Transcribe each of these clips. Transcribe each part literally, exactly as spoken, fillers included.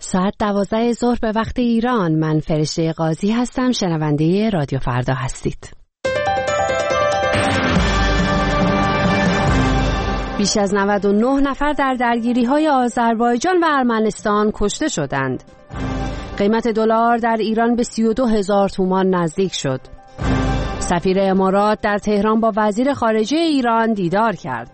ساعت دوازده ظهر به وقت ایران. من فرشته قاضی هستم. شنونده رادیو فردا هستید. بیش از نود و نه نفر در درگیری‌های آذربایجان و ارمنستان کشته شدند. قیمت دلار در ایران به سی و دو هزار تومان نزدیک شد. سفیر امارات در تهران با وزیر خارجه ایران دیدار کرد.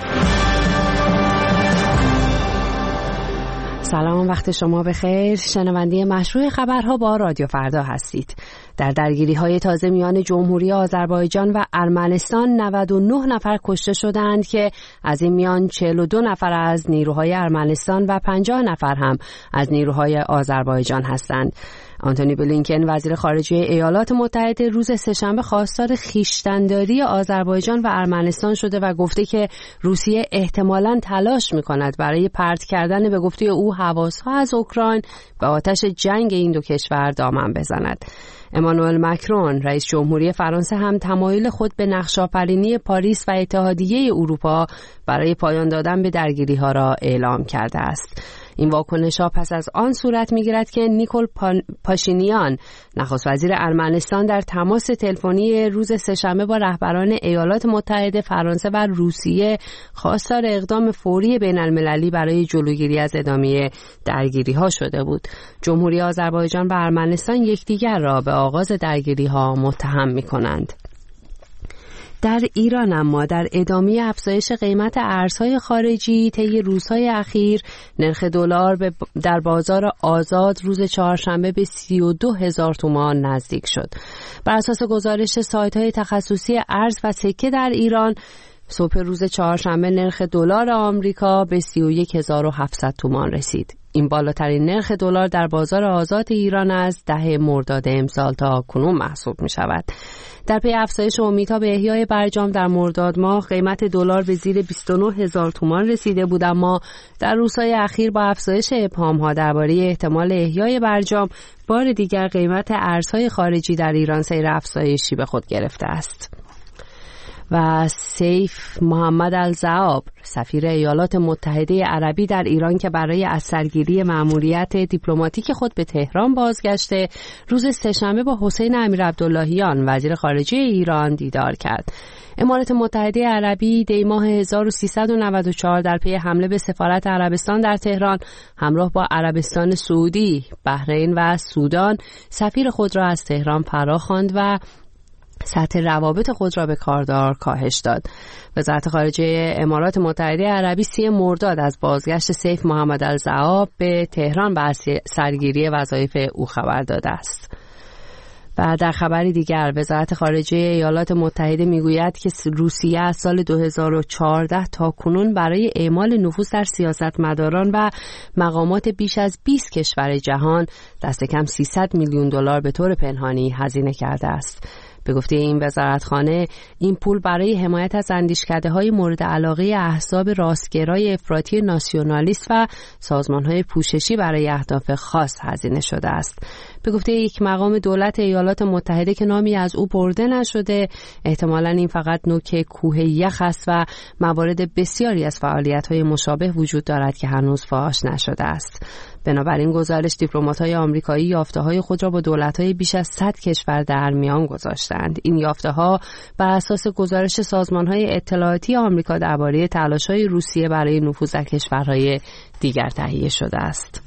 سلام، وقت شما بخیر. شنونده مشروع خبرها با رادیو فردا هستید. در درگیری‌های تازه میان جمهوری آذربایجان و ارمنستان نود و نه نفر کشته شدند که از این میان چهل و دو نفر از نیروهای ارمنستان و پنجاه نفر هم از نیروهای آذربایجان هستند. آنتونی بلینکن وزیر خارجه ایالات متحده روز سه‌شنبه خواستار خویشتن‌داری آذربایجان و ارمنستان شده و گفته که روسیه احتمالاً تلاش می‌کند برای پرت کردن به گفته او حواس‌ها از اوکراین به آتش جنگ این دو کشور دامن بزند. امانوئل مکرون رئیس جمهوری فرانسه هم تمایل خود به نقش‌آفرینی پاریس و اتحادیه اروپا برای پایان دادن به درگیری‌ها را اعلام کرده است. این واکنش‌ها پس از آن صورت می‌گیرد که نیکول پاشینیان نخست وزیر ارمنستان در تماس تلفنی روز سه‌شنبه با رهبران ایالات متحده، فرانسه و روسیه خواستار اقدام فوری بین‌المللی برای جلوگیری از ادامه درگیری‌ها شده بود. جمهوری آذربایجان و ارمنستان یکدیگر را به آغاز درگیری‌ها متهم می‌کنند. در ایران اما در ادامه افزایش قیمت ارزهای خارجی طی روزهای اخیر نرخ دلار در بازار آزاد روز چهارشنبه به سی و دو هزار تومان نزدیک شد. بر اساس گزارش سایت‌های تخصصی ارز و سکه در ایران، صبح روز چهارشنبه نرخ دلار آمریکا به سی و یک هزار و هفتصد تومان رسید. این بالاترین نرخ دلار در بازار آزاد ایران از ده مرداد امسال تا کنون محسوب می شود. در پی افزایش امیدها به احیای برجام در مرداد ماه قیمت دلار به زیر بیست و نه هزار تومان رسیده بود، اما در روزهای اخیر با افزایش ابهام‌ها درباره احتمال احیای برجام بار دیگر قیمت ارزهای خارجی در ایران سیر افزایشی به خود گرفته است. و سیف محمد الزعاب سفیر ایالات متحده عربی در ایران که برای از سرگیری مأموریت دیپلماتیک خود به تهران بازگشته، روز سه‌شنبه با حسین امیرعبداللهیان وزیر خارجه ایران دیدار کرد. امارات متحده عربی دی ماه هزار و سیصد و نود و چهار در پی حمله به سفارت عربستان در تهران همراه با عربستان سعودی، بحرین و سودان سفیر خود را از تهران فراخواند و سطح روابط خود را به کاردار کاهش داد. وزارت خارجه امارات متحده عربی سی مرداد از بازگشت سیف محمد الزعاب به تهران و سرگیری وظایف او خبر داده است. و در خبری دیگر وزارت خارجه ایالات متحده میگوید که روسیه از سال دو هزار و چهارده تا کنون برای اعمال نفوذ در سیاستمداران و مقامات بیش از بیست کشور جهان دست کم سیصد میلیون دلار به طور پنهانی هزینه کرده است. به گفته این وزارتخانه، این پول برای حمایت از اندیشکده‌های مورد علاقه احزاب راستگرای افراطی ناسیونالیست و سازمان‌های پوششی برای اهداف خاص هزینه شده است. به گفته یک مقام دولت ایالات متحده که نامی از او برده نشده، احتمالاً این فقط نوک کوه یخ است و موارد بسیاری از فعالیت‌های مشابه وجود دارد که هنوز فاش نشده است. بنابراین گزارش دیپلمات‌های آمریکایی یافته‌های خود را با دولت‌های بیش از صد کشور در میان گذاشتند. این یافته‌ها بر اساس گزارش سازمان‌های اطلاعاتی آمریکا درباره تلاش‌های روسیه برای نفوذ در کشورهای دیگر تهیه شده است.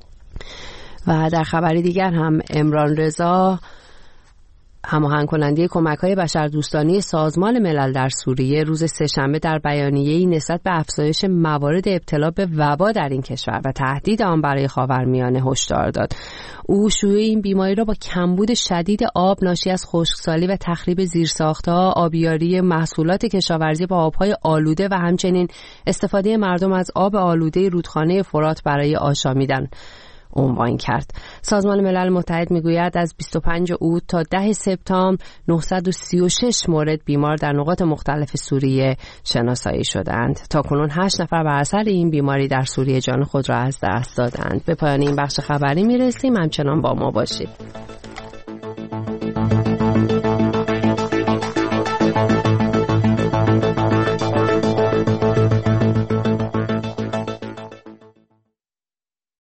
و در خبری دیگر هم عمران رضا هماهنگ کننده کمک‌های بشردوستانه سازمان ملل در سوریه روز سه‌شنبه در بیانیه‌ای نسبت به افزایش موارد ابتلا به وبا در این کشور و تهدید آن برای خاورمیانه هشدار داد. او شیوع این بیماری را با کمبود شدید آب ناشی از خشکسالی و تخریب زیرساخت‌ها، آبیاری محصولات کشاورزی با آب‌های آلوده و همچنین استفاده مردم از آب آلوده رودخانه فرات برای آشامیدن عنوان کرد. سازمان ملل متحد میگوید از بیست و پنجم اوت تا دهم سپتامبر نهصد و سی و شش مورد بیمار در نقاط مختلف سوریه شناسایی شدند. تا کنون هشت نفر بر اثر این بیماری در سوریه جان خود را از دست دادند. به پایان این بخش خبری میرسیم. همچنان با ما باشید.